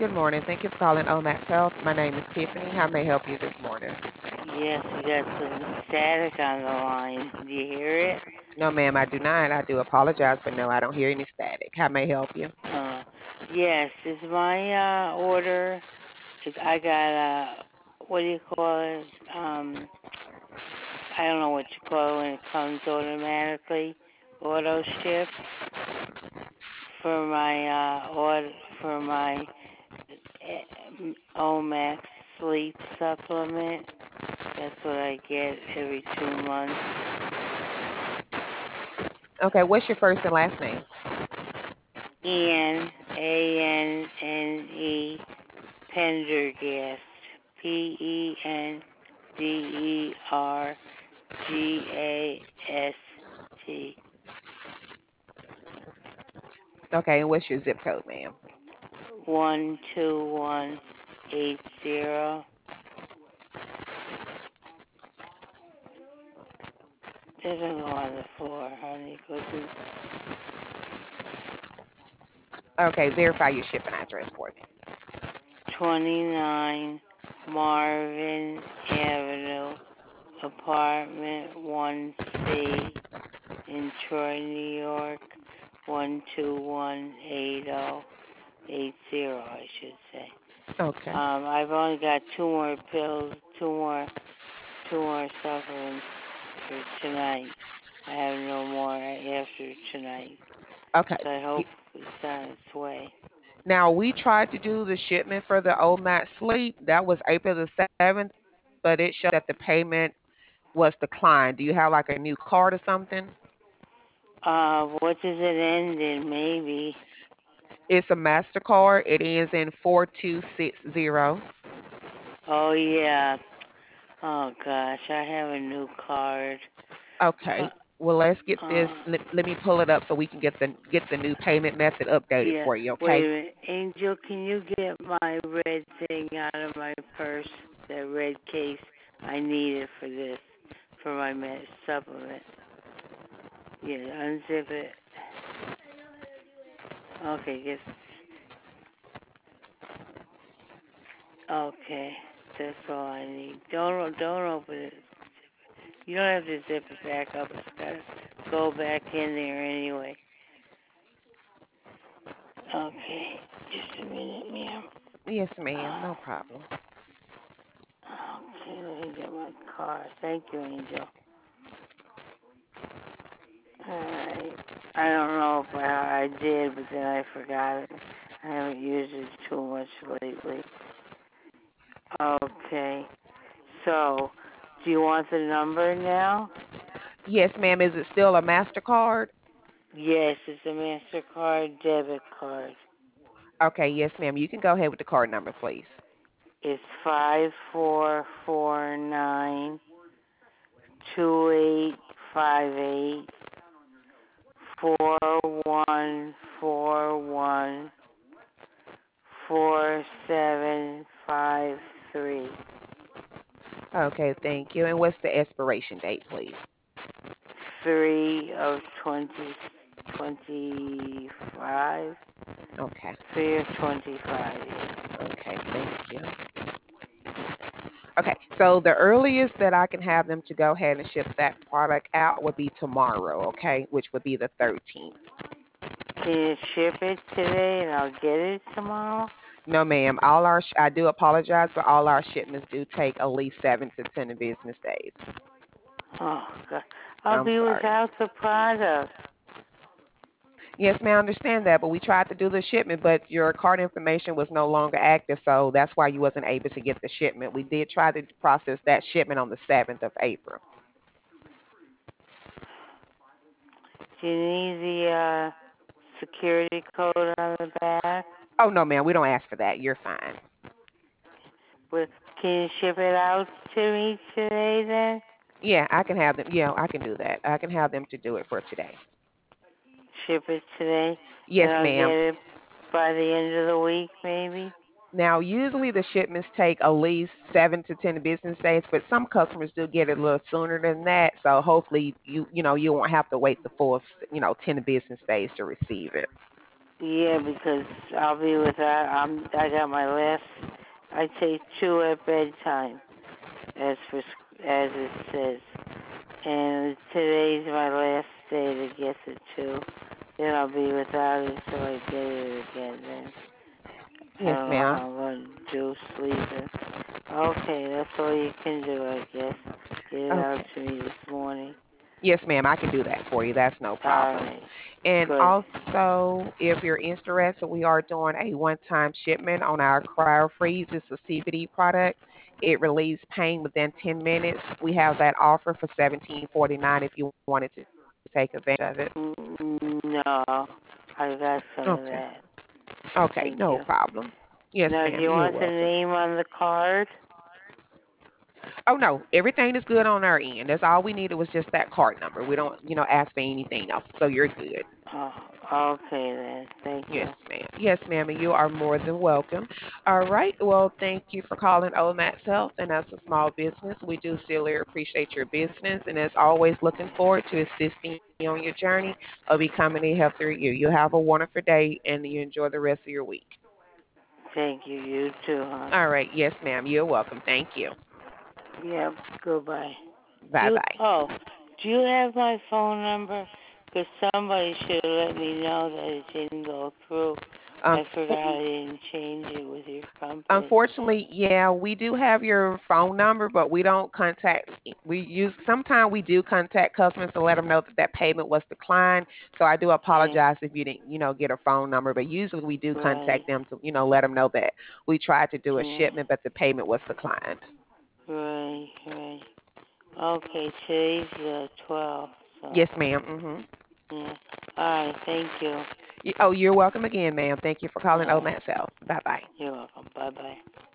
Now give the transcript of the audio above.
Good morning. Thank you for calling Omax Health. My name is Tiffany. How may I help you this morning? Yes, we got some static on the line. Do you hear it? No, ma'am, I do not. I do apologize, but no, I don't hear any static. How may I help you? Uh, yes, it's my order. I got what do you call it? I don't know what you call it when it comes automatically, auto ship for my for my Omax sleep supplement. That's what I get every 2 months. Okay, what's your first and last name? Anne Pendergast. Pendergast. Okay, and what's your zip code, ma'am? 12180. Doesn't go on the floor, honey. Go to Okay, verify your shipping address for me. 29 Marvin Avenue, apartment 1C in Troy, New York, 12180. I should say. Okay. I've only got two more pills, two more supplements for tonight. I have no more after tonight, Okay. so I hope it's on its way. Now, we tried to do the shipment for the old Matt Sleep. That was April the 7th, but it showed that the payment was declined. Do you have like a new card or something? What does it end in? Maybe. It's a MasterCard. It ends in 4260. Oh yeah. Oh gosh, I have a new card. Uh, Okay. Well, let's get uh, this. Let me pull it up so we can get the new payment method updated yeah. for you. Wait Okay. a minute, Angel. Can you get my red thing out of my purse? That red case. I need it for this, for my supplement. Yeah, unzip it. Okay, just okay. That's all I need. Don't open it. You don't have to zip it back up. It's gotta go back in there anyway. Okay, just a minute, ma'am. Yes, ma'am. No problem. Okay, let me get my card. Thank you, Angel. Alright. I don't know if I did, but then I forgot it. I haven't used it too much lately. Okay. So, do you want the number now? Yes, ma'am. Is it still a MasterCard? Yes, it's a MasterCard debit card. Okay. Yes, ma'am. You can go ahead with the card number, please. It's 5448-2858-4141-4753. Okay. Thank you. And what's the expiration date, please? 3 of 2025. Okay. 3 of 25, yes. Okay. Thank you. Okay. So the earliest that I can have them to go ahead and ship that product out would be tomorrow. Okay, which would be the 13th. Can you ship it today and I'll get it tomorrow? No, ma'am. All our I do apologize, but all our shipments do take at least 7 to 10 business days. Oh, God. I'll I'm be sorry. without the product. Yes, ma'am, I understand that, but we tried to do the shipment, but your card information was no longer active, so that's why you wasn't able to get the shipment. We did try to process that shipment on the 7th of April. Do you need the security code on the back? Oh, no, ma'am, we don't ask for that. You're fine. But can you ship it out to me today then? Yeah, I can have them. Yeah, I can do that. I can have them to do it for today. Ship it today and Yes, I'll get ma'am. it by the end of the week maybe? Now, usually the shipments take at least 7 to 10 business days, but some customers do get it a little sooner than that. So hopefully you won't have to wait the full 10 business days to receive it. Yeah, because I'll be without. I got my last. I take two at bedtime, as for as it says. And today's my last day to get the two. Then I'll be without it until I get it again. Then I Yes, don't know ma'am. how I'm going to do sleeping. Okay, that's all you can do, I guess. Get it out Okay. to me this morning. Yes, ma'am. I can do that for you. That's no All problem. right, And good. also, if you're interested, we are doing a one-time shipment on our Cryo Freeze. It's a CBD product. It relieves pain within 10 minutes. We have that offer for 17.49 if you wanted to take advantage of it. No, I got some of Okay. that. Okay, Thank no you. problem. Yes, Now, do ma'am. you You're want the welcome. name on the card? Oh no, everything is good on our end. That's all we needed was just that card number. We don't, ask for anything else. So you're good. Oh, okay then. Thank you. Yes, ma'am. Yes, ma'am. And you are more than welcome. All right. Well, thank you for calling Old Max Health. And as a small business, we do sincerely appreciate your business. And as always, looking forward to assisting you on your journey of becoming a healthier you. You have a wonderful day and you enjoy the rest of your week. Thank you. You too, huh? All right. Yes, ma'am. You're welcome. Thank you. Yep. Goodbye. Bye bye. Do you have my phone number? Because somebody should let me know that it didn't go through. I forgot I didn't change it with your company. Unfortunately, yeah, we do have your phone number, but we don't contact. We use sometimes we do contact customers to let them know that that payment was declined. So I do Yeah. apologize if you didn't, get a phone number. But usually we do Right. contact them to, let them know that we tried to do a Yeah. shipment, but the payment was declined. Right. Right. Okay. Today's the 12th. So Yes, ma'am. Hmm. yeah. All right. Thank you. Oh, you're welcome again, ma'am. Thank you for All calling Old right. Matt South. Bye bye. You're welcome. Bye bye.